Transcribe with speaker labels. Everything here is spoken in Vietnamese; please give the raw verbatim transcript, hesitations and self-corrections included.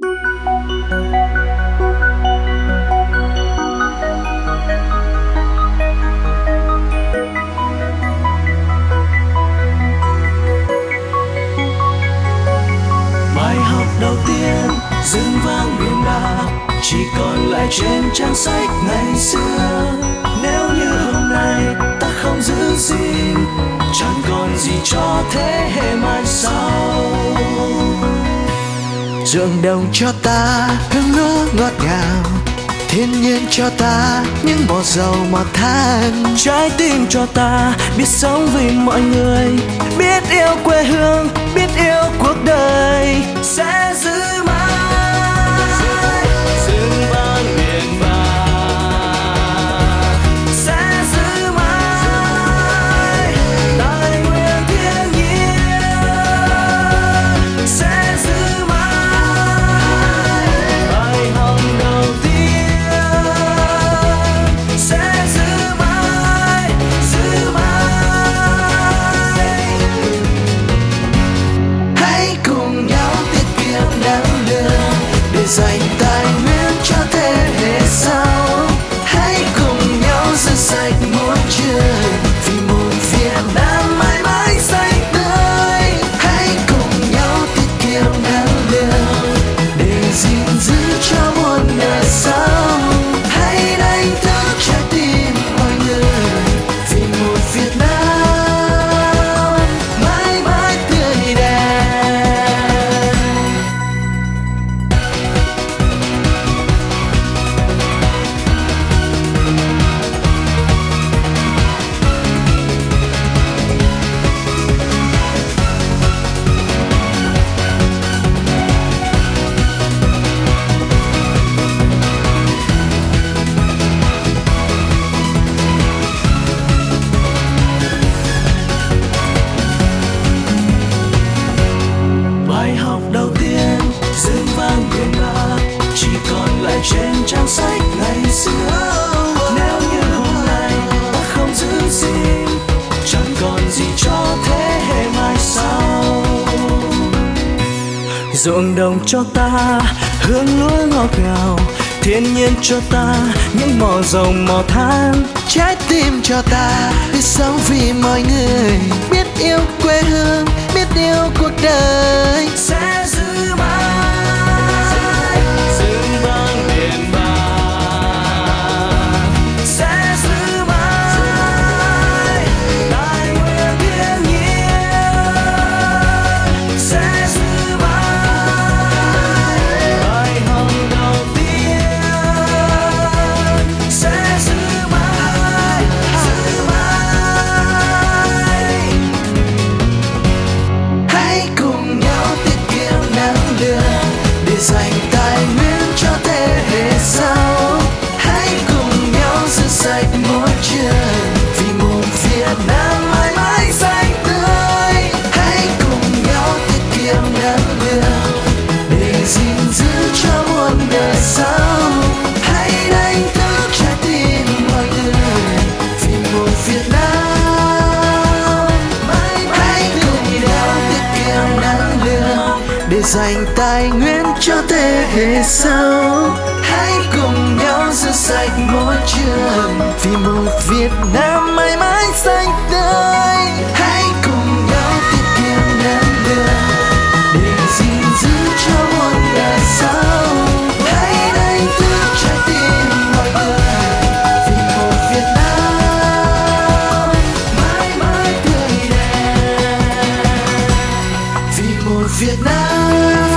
Speaker 1: Bài học đầu tiên dưng vang biển Đà, chỉ còn lại trên trang sách ngày xưa. Nếu như hôm nay ta không giữ gìn, chẳng còn gì cho thế hệ mai sau.
Speaker 2: Ruộng đồng cho ta hương lúa ngọt ngào, thiên nhiên cho ta những màu dầu màu than.
Speaker 1: Trái tim cho ta biết sống vì mọi người, biết yêu quê hương, biết yêu cuộc đời. Sẽ giữ mãi rừng vang biển Bà, sẽ giữ mãi tài nguyên thiên nhiên, sẽ giữ mãi bài học đầu tiên, sẽ giữ mãi, giữ mãi.
Speaker 2: Hãy cùng nhau tiết kiệm năng lượng để dành tài nguyên cho thế hệ sau. Hãy cùng nhau giữ sạch môi trường vì một Việt Nam mãi mãi xanh tươi. Hãy cùng nhau tiết kiệm năng lượng để gìn giữ cho muôn đời sau. Hãy đánh thức trái tim mọi người vì một Việt Nam mãi mãi tươi đẹp.
Speaker 1: Bài học đầu tiên dưng vang biển Bà, chỉ còn lại trên trang sách ngày xưa. Nếu như hôm nay ta không giữ gìn, chẳng còn gì cho thế hệ mai sau. Ruộng đồng cho ta hương lúa ngọt ngào, thiên nhiên cho ta những màu dầu màu than.
Speaker 2: Trái tim cho ta biết sống vì mọi người, biết yêu quê hương, biết yêu cuộc đời.
Speaker 1: Sẽ giữ mãi rừng vang biển Bà, sẽ giữ mãi tài nguyên thiên nhiên, sẽ giữ mãi bài học đầu tiên, sẽ giữ mãi, giữ mãi.
Speaker 2: Hãy cùng nhau tiết kiệm năng lượng để dành tài nguyên cho thế hệ sau. Hãy cùng nhau giữ sạch môi trường vì một Việt Nam mãi mãi xanh tươi. Hãy cùng nhau tiết kiệm năng lượng để gìn giữ cho muôn đời sau. Hãy đánh thức trái tim mọi người vì một Việt Nam mãi mãi cùng nhau tiết kiệm năng lượng để dành tài nguyên cho thế hệ sau. Hãy cùng nhau giữ sạch môi trường vì một Việt Nam mãi mãi xanh tươi. Hãy cùng nhau tiết kiệm năng lượng để gìn giữ cho muôn đời sau. Hãy đánh thức trái tim mọi người vì một Việt Nam mãi mãi tươi đẹp, vì một Việt Nam